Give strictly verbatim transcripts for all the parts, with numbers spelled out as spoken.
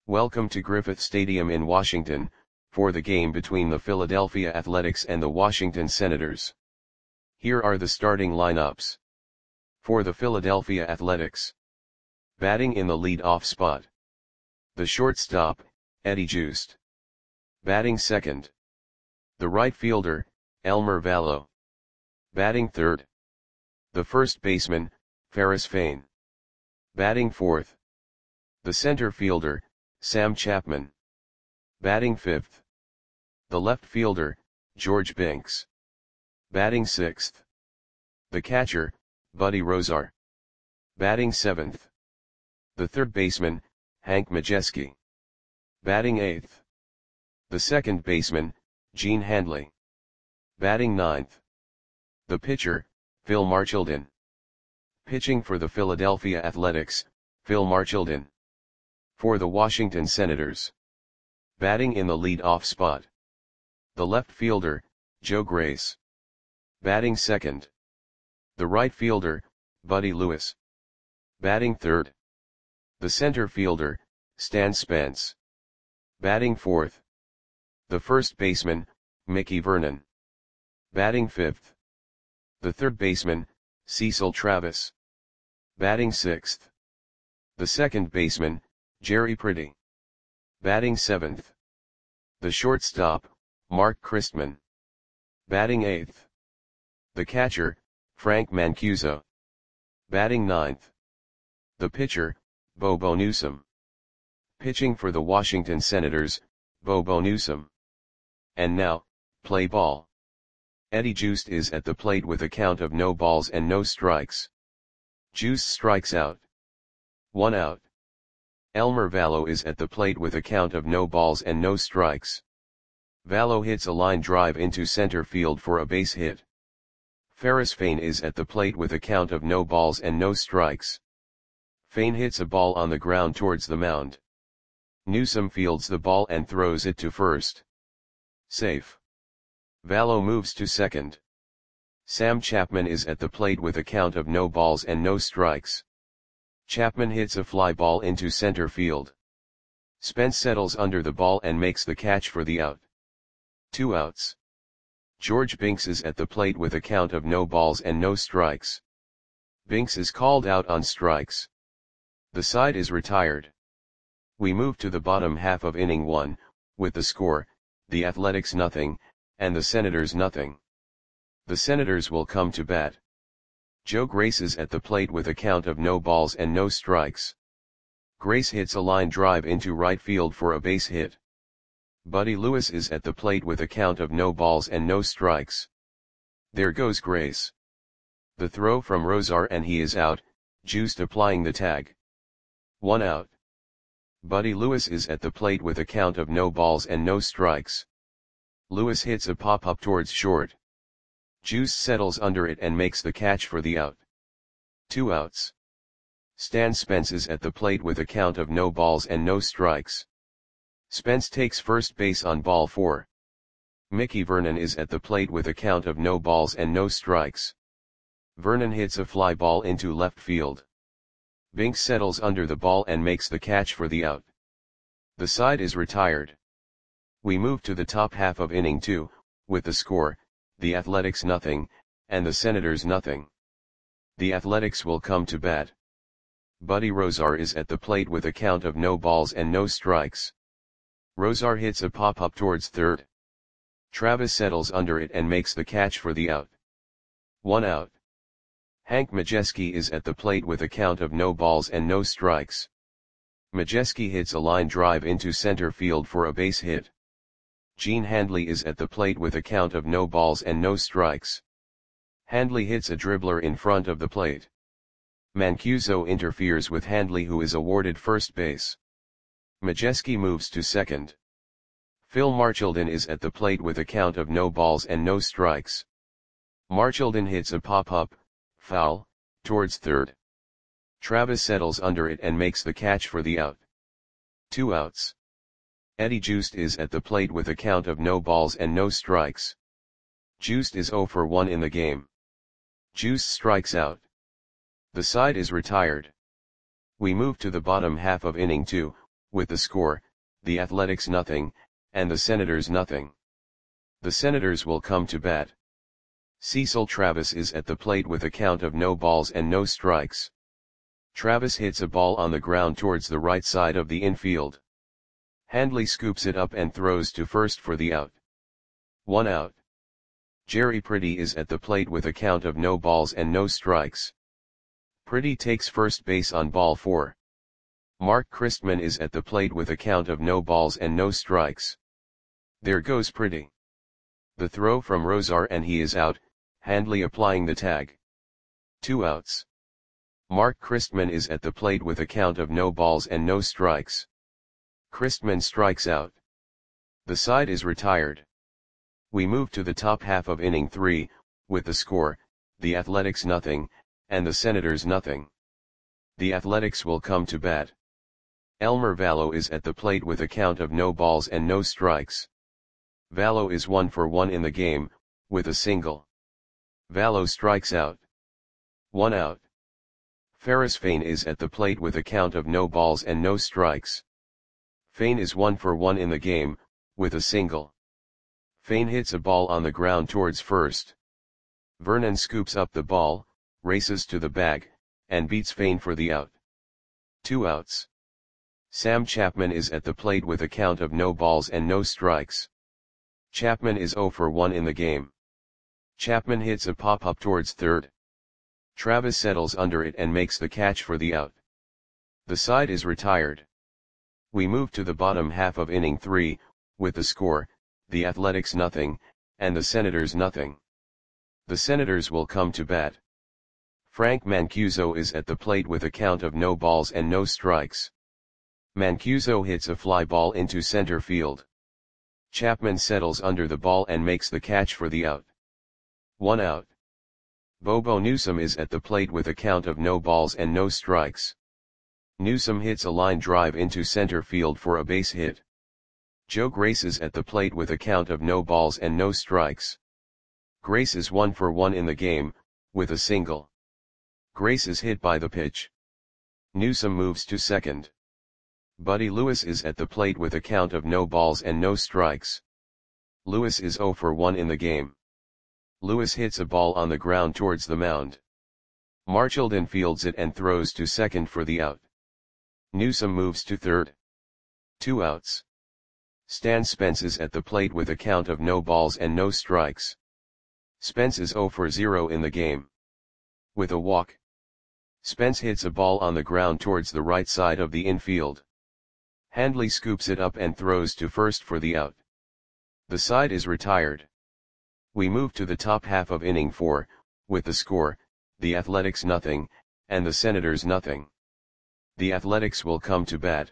Welcome to Griffith Stadium in Washington, for the game between the Philadelphia Athletics and the Washington Senators. Here are the starting lineups. For the Philadelphia Athletics. Batting in the lead-off spot. The shortstop, Eddie Joost. Batting second. The right fielder, Elmer Valo. Batting third. The first baseman, Ferris Fain. Batting fourth. The center fielder, Sam Chapman. Batting fifth. The left fielder, George Binks. Batting sixth. The catcher, Buddy Rozar. Batting seventh. The third baseman, Hank Majeski. Batting eighth. The second baseman, Gene Handley. Batting ninth. The pitcher, Phil Marchildon. Pitching for the Philadelphia Athletics, Phil Marchildon. For the Washington Senators. Batting in the lead-off spot. The left fielder, Joe Grace. Batting second. The right fielder, Buddy Lewis. Batting third. The center fielder, Stan Spence. Batting fourth. The first baseman, Mickey Vernon. Batting fifth. The third baseman, Cecil Travis. Batting sixth. The second baseman, Jerry Pretty. Batting seventh. The shortstop, Mark Christman. Batting eighth. The catcher, Frank Mancuso. Batting ninth. The pitcher, Bobo Newsom. Pitching for the Washington Senators, Bobo Newsom. And now, play ball. Eddie Joost is at the plate with a count of no balls and no strikes. Joost strikes out. One out. Elmer Valo is at the plate with a count of no balls and no strikes. Valo hits a line drive into center field for a base hit. Ferris Fain is at the plate with a count of no balls and no strikes. Fain hits a ball on the ground towards the mound. Newsom fields the ball and throws it to first. Safe. Valo moves to second. Sam Chapman is at the plate with a count of no balls and no strikes. Chapman hits a fly ball into center field. Spence settles under the ball and makes the catch for the out. Two outs. George Binks is at the plate with a count of no balls and no strikes. Binks is called out on strikes. The side is retired. We move to the bottom half of inning one, with the score, the Athletics nothing, and the Senators nothing. The Senators will come to bat. Joe Grace is at the plate with a count of no balls and no strikes. Grace hits a line drive into right field for a base hit. Buddy Lewis is at the plate with a count of no balls and no strikes. There goes Grace. The throw from Rozar and he is out, Joost applying the tag. One out. Buddy Lewis is at the plate with a count of no balls and no strikes. Lewis hits a pop-up towards short. Joost settles under it and makes the catch for the out. Two outs. Stan Spence is at the plate with a count of no balls and no strikes. Spence takes first base on ball four. Mickey Vernon is at the plate with a count of no balls and no strikes. Vernon hits a fly ball into left field. Binks settles under the ball and makes the catch for the out. The side is retired. We move to the top half of inning two, with the score, the Athletics nothing, and the Senators nothing. The Athletics will come to bat. Buddy Rozar is at the plate with a count of no balls and no strikes. Rozar hits a pop-up towards third. Travis settles under it and makes the catch for the out. One out. Hank Majeski is at the plate with a count of no balls and no strikes. Majeski hits a line drive into center field for a base hit. Gene Handley is at the plate with a count of no balls and no strikes. Handley hits a dribbler in front of the plate. Mancuso interferes with Handley, who is awarded first base. Majeski moves to second. Phil Marchildon is at the plate with a count of no balls and no strikes. Marchildon hits a pop-up, foul, towards third. Travis settles under it and makes the catch for the out. Two outs. Eddie Joost is at the plate with a count of no balls and no strikes. Joost is zero for one in the game. Joost strikes out. The side is retired. We move to the bottom half of inning two, with the score, the Athletics nothing, and the Senators nothing. The Senators will come to bat. Cecil Travis is at the plate with a count of no balls and no strikes. Travis hits a ball on the ground towards the right side of the infield. Handley scoops it up and throws to first for the out. One out. Jerry Pretty is at the plate with a count of no balls and no strikes. Pretty takes first base on ball four. Mark Christman is at the plate with a count of no balls and no strikes. There goes Pretty. The throw from Rosar and he is out, Handley applying the tag. Two outs. Mark Christman is at the plate with a count of no balls and no strikes. Christman strikes out. The side is retired. We move to the top half of inning three, with the score, the Athletics nothing, and the Senators nothing. The Athletics will come to bat. Elmer Vallow is at the plate with a count of no balls and no strikes. Vallow is one for one in the game, with a single. Vallow strikes out. One out. Ferris Fain is at the plate with a count of no balls and no strikes. Fain is one for one in the game, with a single. Fain hits a ball on the ground towards first. Vernon scoops up the ball, races to the bag, and beats Fain for the out. Two outs. Sam Chapman is at the plate with a count of no balls and no strikes. Chapman is zero for one in the game. Chapman hits a pop-up towards third. Travis settles under it and makes the catch for the out. The side is retired. We move to the bottom half of inning three, with the score, the Athletics nothing, and the Senators nothing. The Senators will come to bat. Frank Mancuso is at the plate with a count of no balls and no strikes. Mancuso hits a fly ball into center field. Chapman settles under the ball and makes the catch for the out. One out. Bobo Newsom is at the plate with a count of no balls and no strikes. Newsom hits a line drive into center field for a base hit. Joe Grace is at the plate with a count of no balls and no strikes. Grace is one for one in the game, with a single. Grace is hit by the pitch. Newsom moves to second. Buddy Lewis is at the plate with a count of no balls and no strikes. Lewis is zero for one in the game. Lewis hits a ball on the ground towards the mound. Marchildon fields it and throws to second for the out. Newsom moves to third. Two outs. Stan Spence is at the plate with a count of no balls and no strikes. Spence is zero for zero in the game. With a walk. Spence hits a ball on the ground towards the right side of the infield. Handley scoops it up and throws to first for the out. The side is retired. We move to the top half of inning four, with the score, the Athletics nothing, and the Senators nothing. The Athletics will come to bat.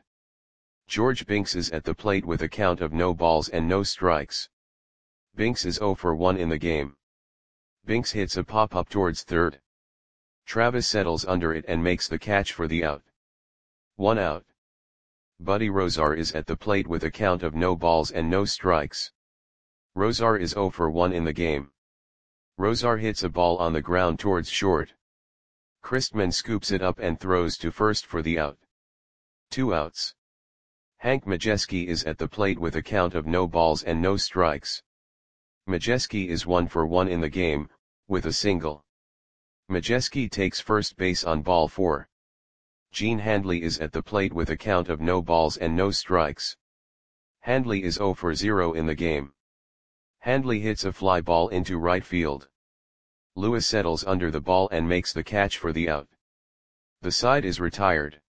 George Binks is at the plate with a count of no balls and no strikes. Binks is zero for one in the game. Binks hits a pop-up towards third. Travis settles under it and makes the catch for the out. One out. Buddy Rosar is at the plate with a count of no balls and no strikes. Rosar is zero for one in the game. Rosar hits a ball on the ground towards short. Christman scoops it up and throws to first for the out. Two outs. Hank Majeski is at the plate with a count of no balls and no strikes. Majeski is one for one in the game, with a single. Majeski takes first base on ball four. Gene Handley is at the plate with a count of no balls and no strikes. Handley is zero for zero in the game. Handley hits a fly ball into right field. Lewis settles under the ball and makes the catch for the out. The side is retired.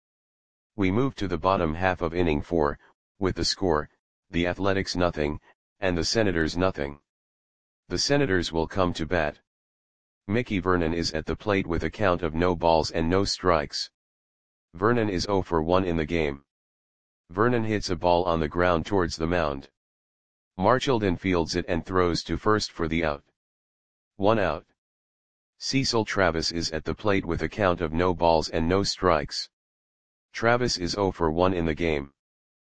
We move to the bottom half of inning four, with the score, the Athletics nothing, and the Senators nothing. The Senators will come to bat. Mickey Vernon is at the plate with a count of no balls and no strikes. Vernon is zero for one in the game. Vernon hits a ball on the ground towards the mound. Marchildon fields it and throws to first for the out. One out. Cecil Travis is at the plate with a count of no balls and no strikes. Travis is zero for one in the game.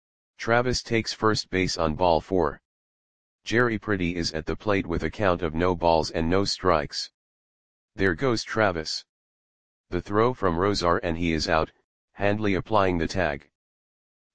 Travis takes first base on ball four. Jerry Pretty is at the plate with a count of no balls and no strikes. There goes Travis. The throw from Rosar and he is out, Handley applying the tag.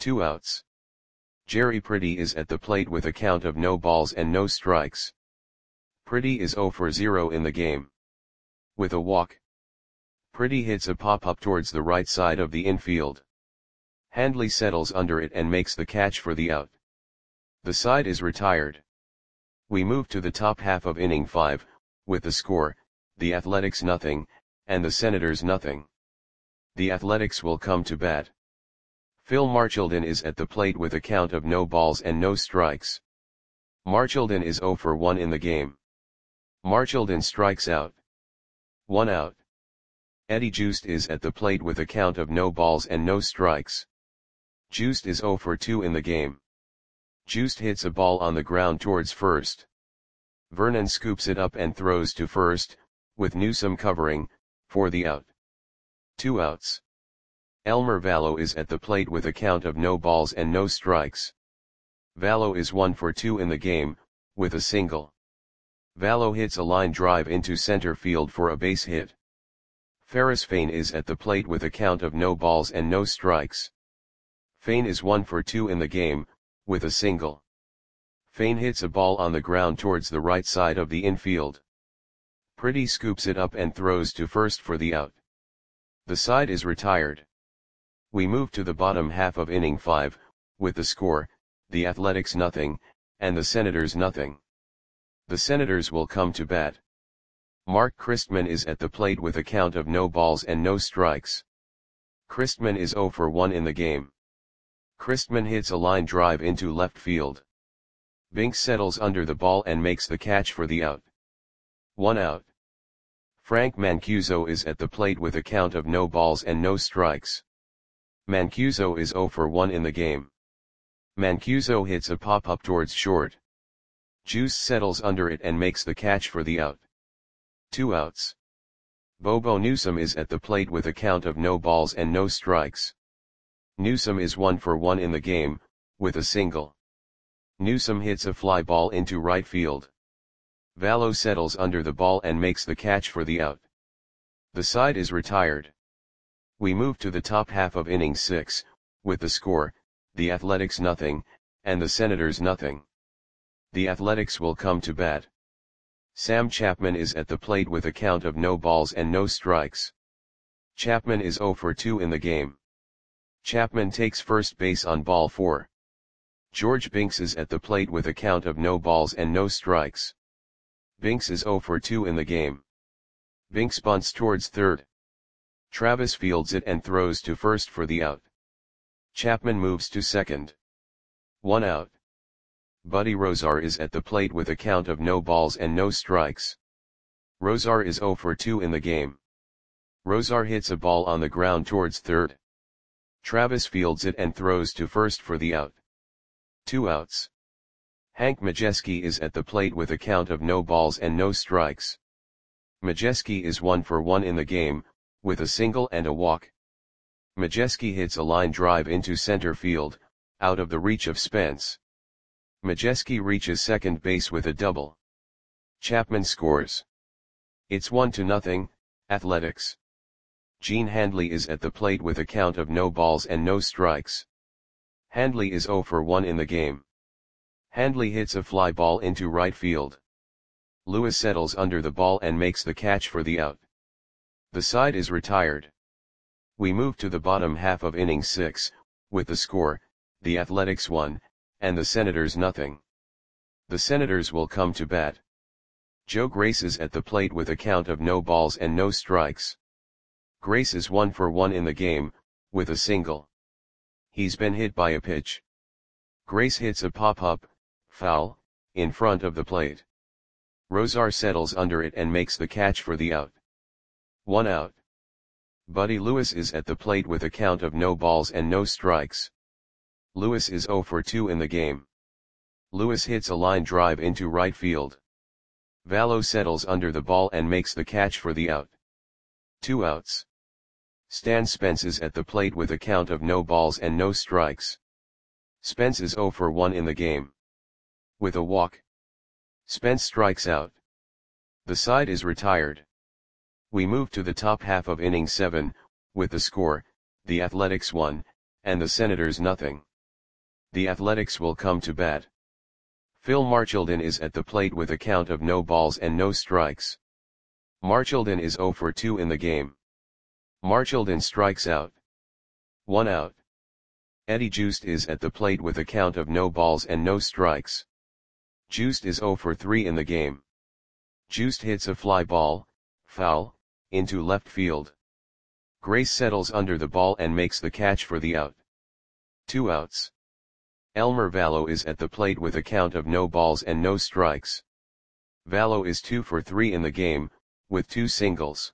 Two outs. Jerry Pretty is at the plate with a count of no balls and no strikes. Pretty is zero for zero in the game. With a walk. Pretty hits a pop-up towards the right side of the infield. Handley settles under it and makes the catch for the out. The side is retired. We move to the top half of inning five, with the score, the Athletics nothing, and the Senators nothing. The Athletics will come to bat. Phil Marchildon is at the plate with a count of no balls and no strikes. Marchildon is zero for one in the game. Marchildon strikes out. One out. Eddie Joost is at the plate with a count of no balls and no strikes. Joost is zero for two in the game. Joost hits a ball on the ground towards first. Vernon scoops it up and throws to first, with Newsome covering, for the out. Two outs. Elmer Vallow is at the plate with a count of no balls and no strikes. Vallow is one for two in the game, with a single. Vallow hits a line drive into center field for a base hit. Ferris Fain is at the plate with a count of no balls and no strikes. Fain is one for two in the game, with a single. Fain hits a ball on the ground towards the right side of the infield. Pretty scoops it up and throws to first for the out. The side is retired. We move to the bottom half of inning five, with the score, the Athletics nothing, and the Senators nothing. The Senators will come to bat. Mark Christman is at the plate with a count of no balls and no strikes. Christman is zero for one in the game. Christman hits a line drive into left field. Binks settles under the ball and makes the catch for the out. One out. Frank Mancuso is at the plate with a count of no balls and no strikes. Mancuso is zero for one in the game. Mancuso hits a pop-up towards short. Juice settles under it and makes the catch for the out. Two outs. Bobo Newsome is at the plate with a count of no balls and no strikes. Newsome is one for one in the game, with a single. Newsome hits a fly ball into right field. Vallow settles under the ball and makes the catch for the out. The side is retired. We move to the top half of inning six, with the score, the Athletics nothing, and the Senators nothing. The Athletics will come to bat. Sam Chapman is at the plate with a count of no balls and no strikes. Chapman is zero for two in the game. Chapman takes first base on ball four. George Binks is at the plate with a count of no balls and no strikes. Binks is zero for two in the game. Binks bunts towards third. Travis fields it and throws to first for the out. Chapman moves to second. One out. Buddy Rozar is at the plate with a count of no balls and no strikes. Rozar is zero for two in the game. Rozar hits a ball on the ground towards third. Travis fields it and throws to first for the out. Two outs. Hank Majeski is at the plate with a count of no balls and no strikes. Majeski is one for one in the game, with a single and a walk. Majeski hits a line drive into center field, out of the reach of Spence. Majeski reaches second base with a double. Chapman scores. It's one to nothing, Athletics. Gene Handley is at the plate with a count of no balls and no strikes. Handley is zero for one in the game. Handley hits a fly ball into right field. Lewis settles under the ball and makes the catch for the out. The side is retired. We move to the bottom half of inning six, with the score, the Athletics one, and the Senators nothing. The Senators will come to bat. Joe Grace is at the plate with a count of no balls and no strikes. Grace is one for one in the game, with a single. He's been hit by a pitch. Grace hits a pop-up, foul, in front of the plate. Rozar settles under it and makes the catch for the out. One out. Buddy Lewis is at the plate with a count of no balls and no strikes. Lewis is zero for two in the game. Lewis hits a line drive into right field. Vallow settles under the ball and makes the catch for the out. Two outs. Stan Spence is at the plate with a count of no balls and no strikes. Spence is zero for one in the game. With a walk. Spence strikes out. The side is retired. We move to the top half of inning seven, with the score, the Athletics one, and the Senators nothing. The Athletics will come to bat. Phil Marchildon is at the plate with a count of no balls and no strikes. Marchildon is oh for two in the game. Marchildon strikes out. One out. Eddie Joost is at the plate with a count of no balls and no strikes. Joost is oh for three in the game. Joost hits a fly ball, foul, into left field. Grace settles under the ball and makes the catch for the out. Two outs. Elmer Vallow is at the plate with a count of no balls and no strikes. Vallow is two for three in the game, with two singles.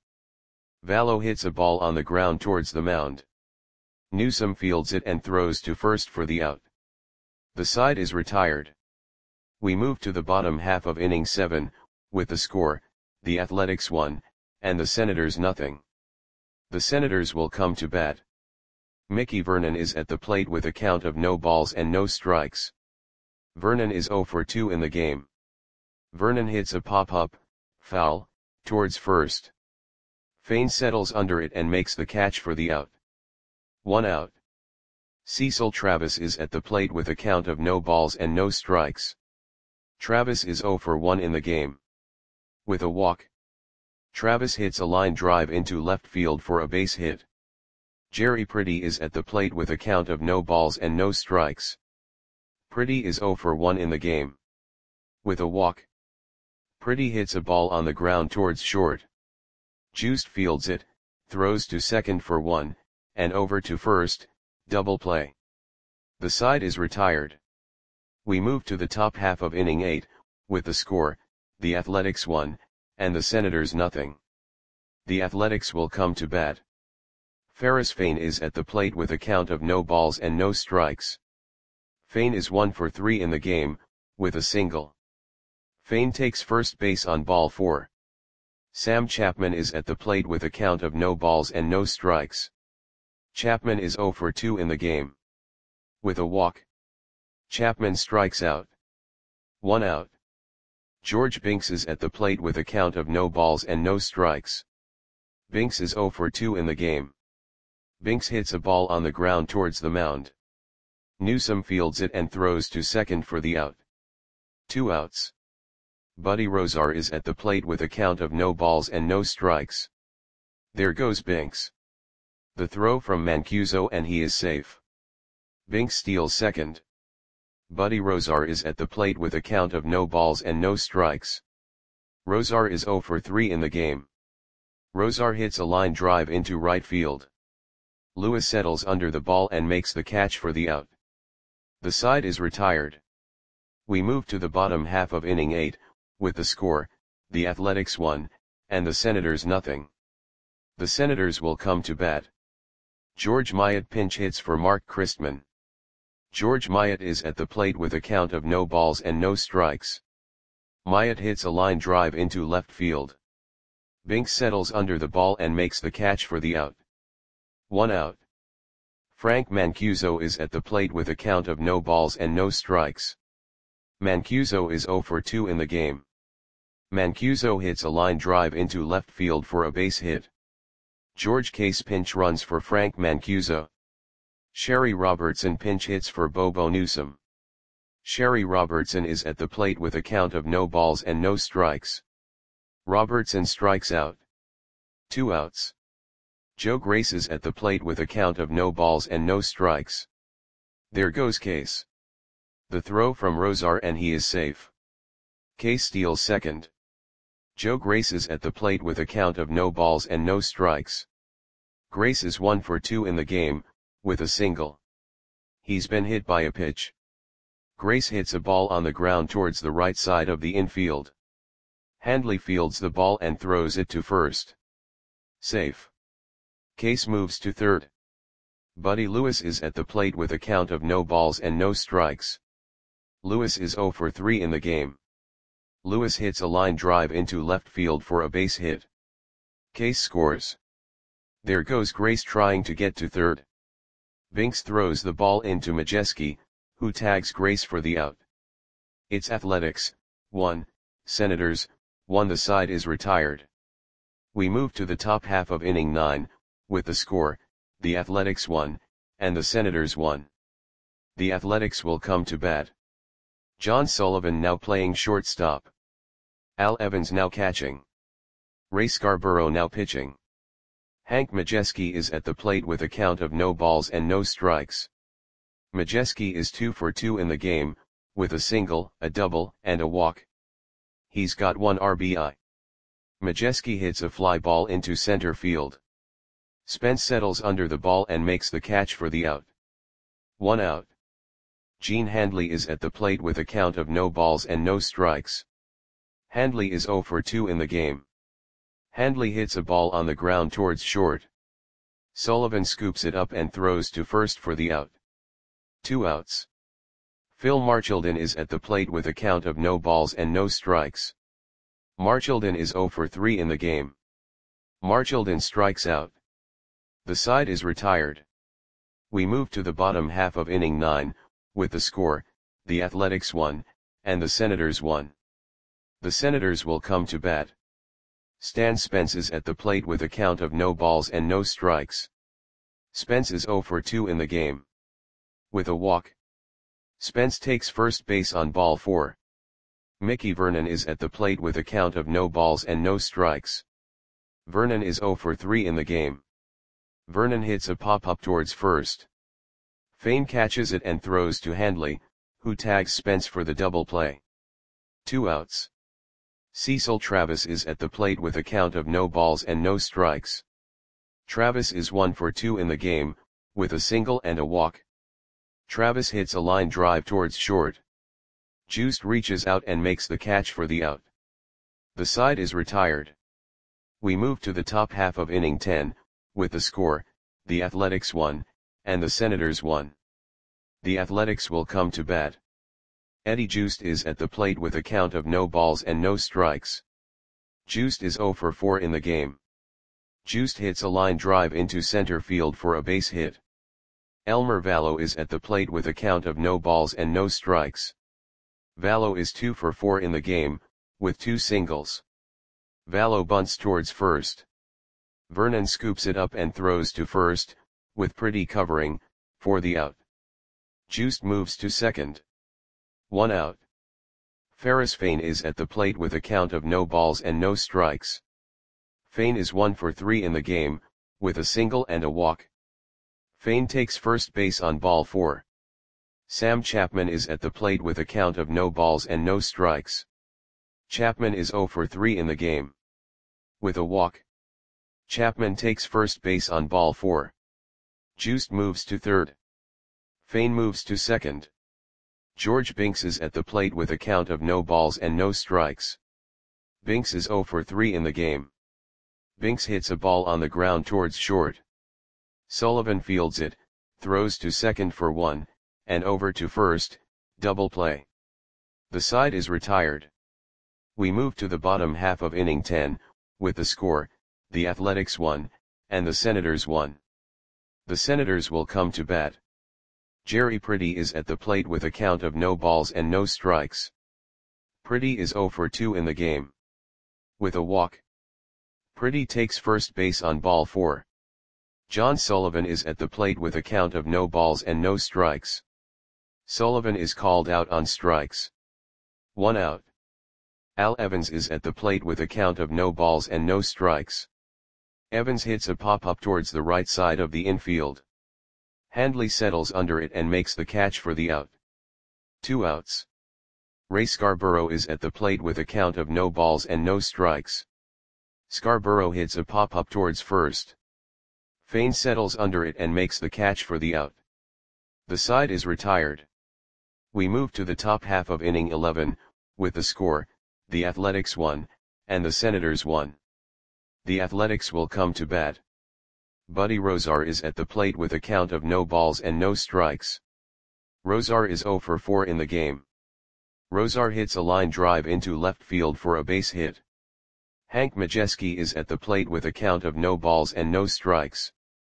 Vallow hits a ball on the ground towards the mound. Newsome fields it and throws to first for the out. The side is retired. We move to the bottom half of inning seven, with the score, the Athletics one, and the Senators nothing. The Senators will come to bat. Mickey Vernon is at the plate with a count of no balls and no strikes. Vernon is oh for two in the game. Vernon hits a pop-up, foul, towards first. Fain settles under it and makes the catch for the out. One out. Cecil Travis is at the plate with a count of no balls and no strikes. Travis is oh for one in the game. With a walk. Travis hits a line drive into left field for a base hit. Jerry Pretty is at the plate with a count of no balls and no strikes. Pretty is oh for one in the game. With a walk. Pretty hits a ball on the ground towards short. Joost fields it, throws to second for one, and over to first, double play. The side is retired. We move to the top half of inning eight, with the score, the Athletics one, and the Senators nothing. The Athletics will come to bat. Ferris Fain is at the plate with a count of no balls and no strikes. Fain is one for three in the game, with a single. Fain takes first base on ball four. Sam Chapman is at the plate with a count of no balls and no strikes. Chapman is oh for two in the game. With a walk. Chapman strikes out. One out. George Binks is at the plate with a count of no balls and no strikes. Binks is oh for two in the game. Binks hits a ball on the ground towards the mound. Newsome fields it and throws to second for the out. Two outs. Buddy Rozar is at the plate with a count of no balls and no strikes. There goes Binks. The throw from Mancuso and he is safe. Binks steals second. Buddy Rozar is at the plate with a count of no balls and no strikes. Rozar is oh for three in the game. Rozar hits a line drive into right field. Lewis settles under the ball and makes the catch for the out. The side is retired. We move to the bottom half of inning eight, with the score, the Athletics one, and the Senators nothing. The Senators will come to bat. George Myatt pinch hits for Mark Christman. George Myatt is at the plate with a count of no balls and no strikes. Myatt hits a line drive into left field. Binks settles under the ball and makes the catch for the out. One out. Frank Mancuso is at the plate with a count of no balls and no strikes. Mancuso is oh for two in the game. Mancuso hits a line drive into left field for a base hit. George Case pinch runs for Frank Mancuso. Sherry Robertson pinch hits for Bobo Newsome. Sherry Robertson is at the plate with a count of no balls and no strikes. Robertson strikes out. Two outs. Joe Grace is at the plate with a count of no balls and no strikes. There goes Case. The throw from Rozar and he is safe. Case steals second. Joe Grace is at the plate with a count of no balls and no strikes. Grace is one for two in the game, with a single. He's been hit by a pitch. Grace hits a ball on the ground towards the right side of the infield. Handley fields the ball and throws it to first. Safe. Case moves to third. Buddy Lewis is at the plate with a count of no balls and no strikes. Lewis is oh for three in the game. Lewis hits a line drive into left field for a base hit. Case scores. There goes Grace trying to get to third. Binks throws the ball into Majeski, who tags Grace for the out. It's Athletics, one, Senators, one. The side is retired. We move to the top half of inning nine, with the score, the Athletics one, and the Senators one. the Athletics will come to bat. John Sullivan now playing shortstop. Al Evans now catching. Ray Scarborough now pitching. Hank Majeski is at the plate with a count of no balls and no strikes. Majeski is two for two in the game, with a single, a double, and a walk. He's got one R B I. Majeski hits a fly ball into center field. Spence settles under the ball and makes the catch for the out. One out. Gene Handley is at the plate with a count of no balls and no strikes. Handley is zero for two in the game. Handley hits a ball on the ground towards short. Sullivan scoops it up and throws to first for the out. Two outs. Phil Marchildon is at the plate with a count of no balls and no strikes. Marchildon is zero for three in the game. Marchildon strikes out. The side is retired. We move to the bottom half of inning nine, with the score, the Athletics one, and the Senators one. The Senators will come to bat. Stan Spence is at the plate with a count of no balls and no strikes. Spence is zero for two in the game. With a walk. Spence takes first base on ball four. Mickey Vernon is at the plate with a count of no balls and no strikes. Vernon is zero for three in the game. Vernon hits a pop-up towards first. Fane catches it and throws to Handley, who tags Spence for the double play. Two outs. Cecil Travis is at the plate with a count of no balls and no strikes. Travis is one for two in the game, with a single and a walk. Travis hits a line drive towards short. Juiced reaches out and makes the catch for the out. The side is retired. We move to the top half of inning ten, with the score, the Athletics one, and the Senators one. The Athletics will come to bat. Eddie Juiced is at the plate with a count of no balls and no strikes. Juiced is zero for four in the game. Juiced hits a line drive into center field for a base hit. Elmer Vallow is at the plate with a count of no balls and no strikes. Vallow is two for four in the game, with two singles. Vallow bunts towards first. Vernon scoops it up and throws to first, with Pretty covering, for the out. Juiced moves to second. One out. Ferris Fane is at the plate with a count of no balls and no strikes. Fane is one for three in the game, with a single and a walk. Fane takes first base on ball four. Sam Chapman is at the plate with a count of no balls and no strikes. Chapman is zero for three in the game. With a walk. Chapman takes first base on ball four. Juiced moves to third. Fane moves to second. George Binks is at the plate with a count of no balls and no strikes. Binks is zero for three in the game. Binks hits a ball on the ground towards short. Sullivan fields it, throws to second for one, and over to first, double play. The side is retired. We move to the bottom half of inning ten, with the score, the Athletics one, and the Senators one. The Senators will come to bat. Jerry Pretty is at the plate with a count of no balls and no strikes. Pretty is zero for two in the game. With a walk. Pretty takes first base on ball four. John Sullivan is at the plate with a count of no balls and no strikes. Sullivan is called out on strikes. One out. Al Evans is at the plate with a count of no balls and no strikes. Evans hits a pop-up towards the right side of the infield. Handley settles under it and makes the catch for the out. Two outs. Ray Scarborough is at the plate with a count of no balls and no strikes. Scarborough hits a pop-up towards first. Fane settles under it and makes the catch for the out. The side is retired. We move to the top half of inning eleven, with the score, the Athletics one, and the Senators one. The Athletics will come to bat. Buddy Rozar is at the plate with a count of no balls and no strikes. Rozar is zero for four in the game. Rozar hits a line drive into left field for a base hit. Hank Majeski is at the plate with a count of no balls and no strikes.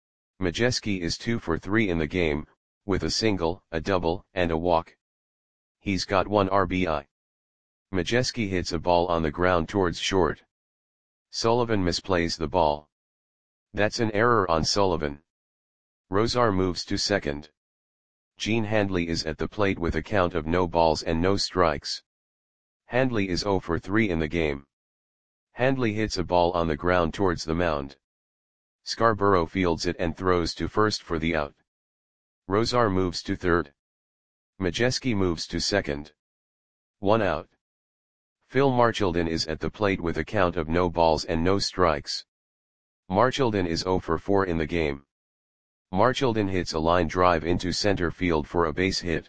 Majeski is two for three in the game, with a single, a double, and a walk. He's got one R B I. Majeski hits a ball on the ground towards short. Sullivan misplays the ball. That's an error on Sullivan. Rozar moves to second. Gene Handley is at the plate with a count of no balls and no strikes. Handley is zero for three in the game. Handley hits a ball on the ground towards the mound. Scarborough fields it and throws to first for the out. Rosar moves to third. Majewski moves to second. One out. Phil Marchildon is at the plate with a count of no balls and no strikes. Marchildon is zero for four in the game. Marchildon hits a line drive into center field for a base hit.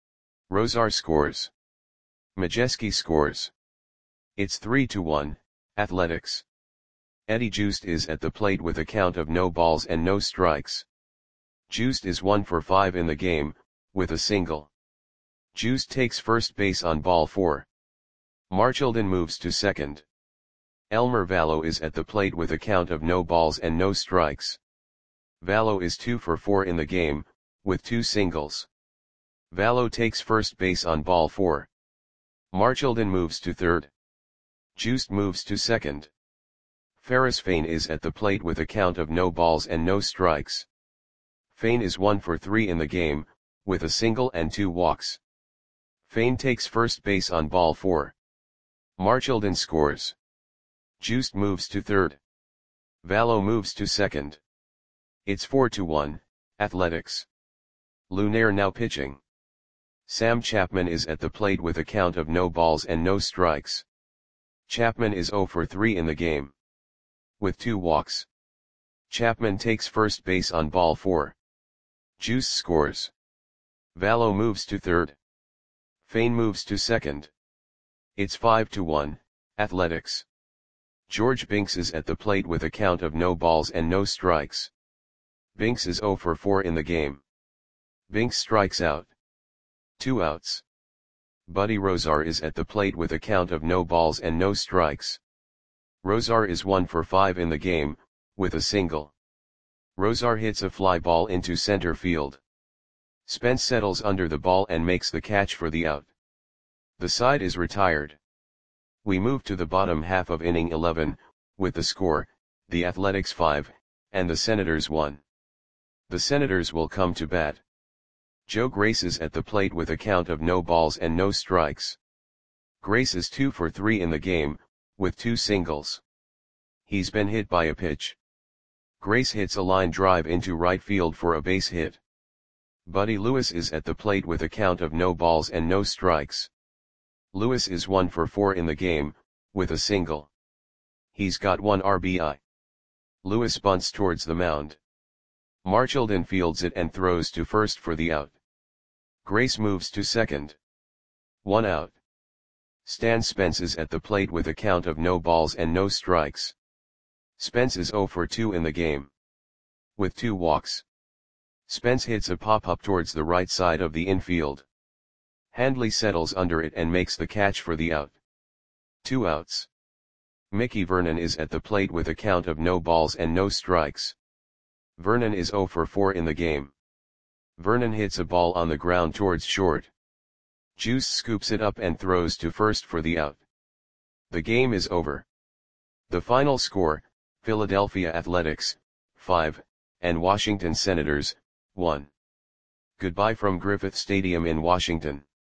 Rosar scores. Majewski scores. It's three to one, Athletics. Eddie Joost is at the plate with a count of no balls and no strikes. Joost is one for five in the game, with a single. Joost takes first base on ball four. Marchildon moves to second. Elmer Vallow is at the plate with a count of no balls and no strikes. Vallow is two for four in the game, with two singles. Vallow takes first base on ball four. Marchildon moves to third. Joost moves to second. Ferris Fain is at the plate with a count of no balls and no strikes. Fain is one for three in the game, with a single and two walks. Fain takes first base on ball four. Marchildon scores. Joost moves to third. Vallow moves to second. It's four to one, Athletics. Lunaire now pitching. Sam Chapman is at the plate with a count of no balls and no strikes. Chapman is zero for three in the game. With two walks. Chapman takes first base on ball four. Juice scores. Vallow moves to third. Fain moves to second. It's five to one, Athletics. George Binks is at the plate with a count of no balls and no strikes. Binks is zero for four in the game. Binks strikes out. Two outs. Buddy Rosar is at the plate with a count of no balls and no strikes. Rosar is one for five in the game, with a single. Rosar hits a fly ball into center field. Spence settles under the ball and makes the catch for the out. The side is retired. We move to the bottom half of inning eleven, with the score, the Athletics five, and the Senators one. The Senators will come to bat. Joe Grace is at the plate with a count of no balls and no strikes. Grace is two for three in the game, with two singles. He's been hit by a pitch. Grace hits a line drive into right field for a base hit. Buddy Lewis is at the plate with a count of no balls and no strikes. Lewis is one for four in the game, with a single. He's got one R B I. Lewis bunts towards the mound. Marchildon fields it and throws to first for the out. Grace moves to second. One out. Stan Spence is at the plate with a count of no balls and no strikes. Spence is zero for two in the game. With two walks. Spence hits a pop-up towards the right side of the infield. Handley settles under it and makes the catch for the out. Two outs. Mickey Vernon is at the plate with a count of no balls and no strikes. Vernon is zero for four in the game. Vernon hits a ball on the ground towards short. Juice scoops it up and throws to first for the out. The game is over. The final score, Philadelphia Athletics, five, and Washington Senators, one. Goodbye from Griffith Stadium in Washington.